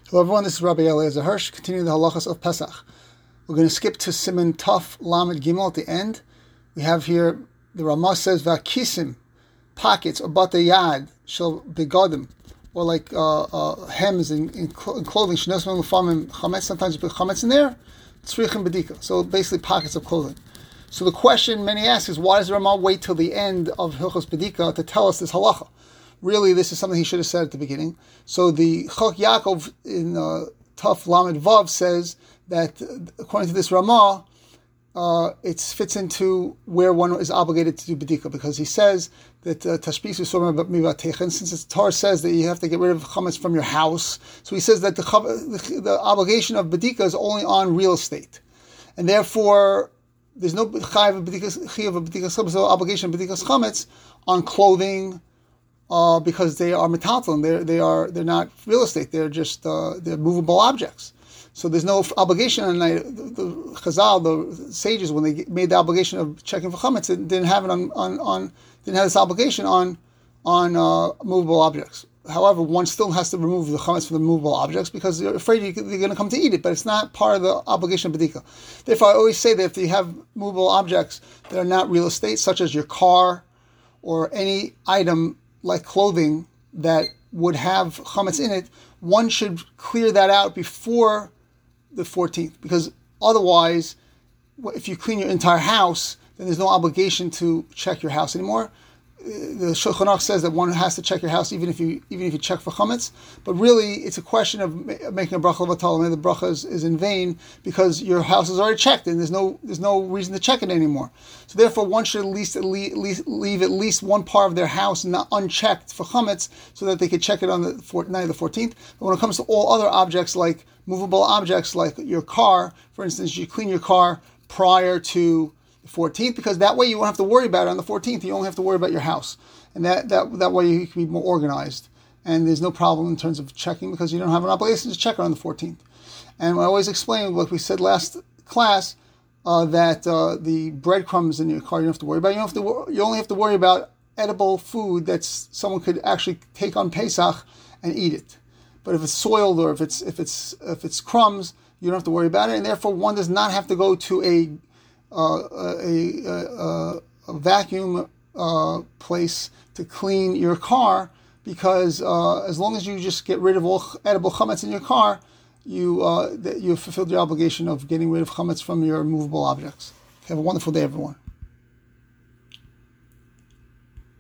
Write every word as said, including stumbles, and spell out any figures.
Hello everyone, this is Rabbi Eliezer Hirsch, continuing the halachas of Pesach. We're going to skip to Siman Taf Lamed Gimel at the end. We have here, the Ramah says, Vakisim, pockets, or bata yad, shel begadim, or like uh, uh, hems in, in, in clothing, shenosman lefamim chametz, sometimes you put chametz in there, tzrichim bedika, so basically pockets of clothing. So the question many ask is, why does the Ramah wait till the end of Hilchos Bedika to tell us this halacha? Really, this is something he should have said at the beginning. So the Chok Yaakov in uh, Taf Lamed Vav says that, according to this Ramah, uh, it fits into where one is obligated to do Bedika, because he says that Tashbis Usorah Mivatechen, since the Torah says that you have to get rid of chametz from your house, so he says that the, the, the obligation of Bedika is only on real estate. And therefore, there's no chayav of Bedikas chametz, no obligation of Bedikas chametz on clothing, Uh, because they are metaltalin, they they are they're not real estate. They're just uh, they're movable objects. So there's no obligation on the, the Chazal, the sages, when they made the obligation of checking for chametz, it didn't have it on, on, on didn't have this obligation on on uh, movable objects. However, one still has to remove the chametz from the movable objects because they're afraid you, they're going to come to eat it, but it's not part of the obligation of bedika. Therefore, I always say that if you have movable objects that are not real estate, such as your car or any item like clothing that would have chametz in it, one should clear that out before the fourteenth, because otherwise, if you clean your entire house, then there's no obligation to check your house anymore. The Shulchan Aruch says that one has to check your house even if you even if you check for chametz, but really it's a question of making a bracha levatal. The bracha is, is in vain because your house is already checked and there's no there's no reason to check it anymore. So therefore, one should at least at least leave at least one part of their house not unchecked for chametz so that they could check it on the night of the fourteenth. But when it comes to all other objects like movable objects like your car, for instance, you clean your car prior to the fourteenth, because that way you won't have to worry about it on the fourteenth. You only have to worry about your house, and that that that way you can be more organized, and there's no problem in terms of checking because you don't have an obligation to check it on the fourteenth. And I always explain, like we said last class, uh, that uh, the breadcrumbs in your car you don't have to worry about. You don't have to. You only have to worry about edible food that's someone could actually take on Pesach and eat it. But if it's soiled or if it's if it's if it's crumbs, you don't have to worry about it, and therefore one does not have to go to a Uh, a, a, a vacuum uh, place to clean your car, because uh, as long as you just get rid of all edible chametz in your car, you uh, that you have fulfilled your obligation of getting rid of chametz from your movable objects. Have a wonderful day, everyone.